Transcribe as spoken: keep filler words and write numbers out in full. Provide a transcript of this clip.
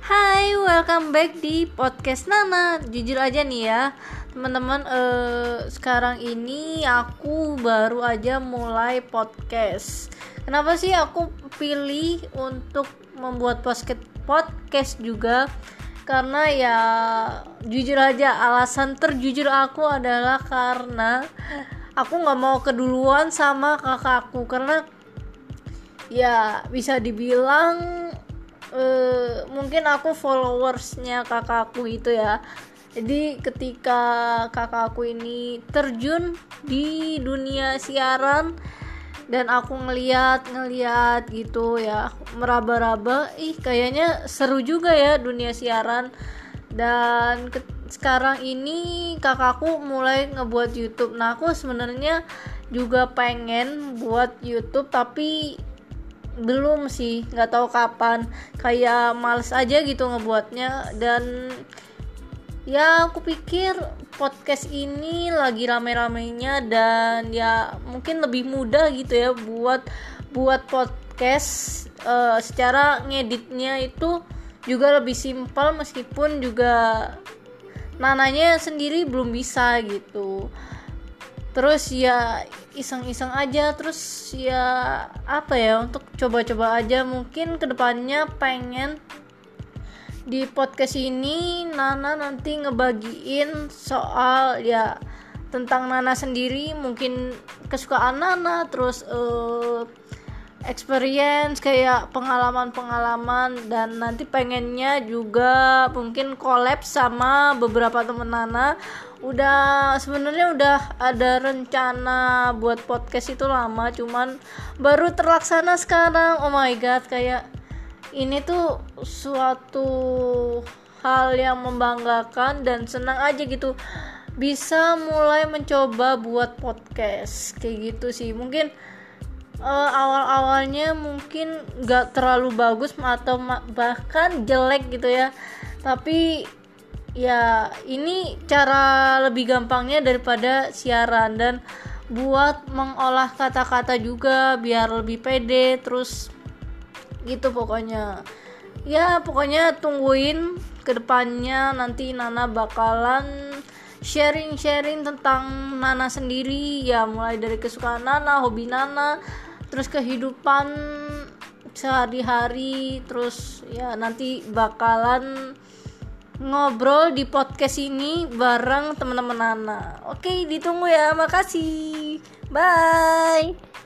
Hai, welcome back di podcast Nana. Jujur aja nih ya, teman-teman, eh, sekarang ini aku baru aja mulai podcast. Kenapa sih aku pilih untuk membuat podcast podcast juga? Karena ya jujur aja, alasan terjujur aku adalah karena aku nggak mau keduluan sama kakakku. Karena ya bisa dibilang Uh, mungkin aku followersnya kakakku itu ya. Jadi ketika kakakku ini terjun di dunia siaran dan aku ngeliat ngeliat gitu ya, meraba-raba, ih kayaknya seru juga ya dunia siaran. Dan ke- sekarang ini kakakku mulai ngebuat YouTube. Nah, aku sebenarnya juga pengen buat YouTube, tapi belum sih, nggak tahu kapan, kayak males aja gitu ngebuatnya. Dan ya aku pikir podcast ini lagi rame-ramenya dan ya mungkin lebih mudah gitu ya buat buat podcast. Uh, secara ngeditnya itu juga lebih simpel, meskipun juga nananya sendiri belum bisa gitu. Terus ya iseng-iseng aja, terus ya apa ya, untuk coba-coba aja. Mungkin kedepannya pengen di podcast ini Nana nanti ngebagiin soal ya tentang Nana sendiri, mungkin kesukaan Nana, terus uh, experience kayak pengalaman-pengalaman. Dan nanti pengennya juga mungkin collab sama beberapa temen Nana. Udah sebenarnya udah ada rencana buat podcast itu lama, cuman baru terlaksana sekarang. Oh my god, kayak ini tuh suatu hal yang membanggakan dan senang aja gitu bisa mulai mencoba buat podcast kayak gitu sih. Mungkin uh, awal-awalnya mungkin gak terlalu bagus atau ma- bahkan jelek gitu ya, tapi ya ini cara lebih gampangnya daripada siaran. Dan buat mengolah kata-kata juga biar lebih pede, terus gitu pokoknya. Ya pokoknya tungguin kedepannya, nanti Nana bakalan sharing-sharing tentang Nana sendiri ya, mulai dari kesukaan Nana, hobi Nana, terus kehidupan sehari-hari. Terus ya nanti bakalan ngobrol di podcast ini bareng teman-teman Nana. Oke, ditunggu ya. Makasih. Bye.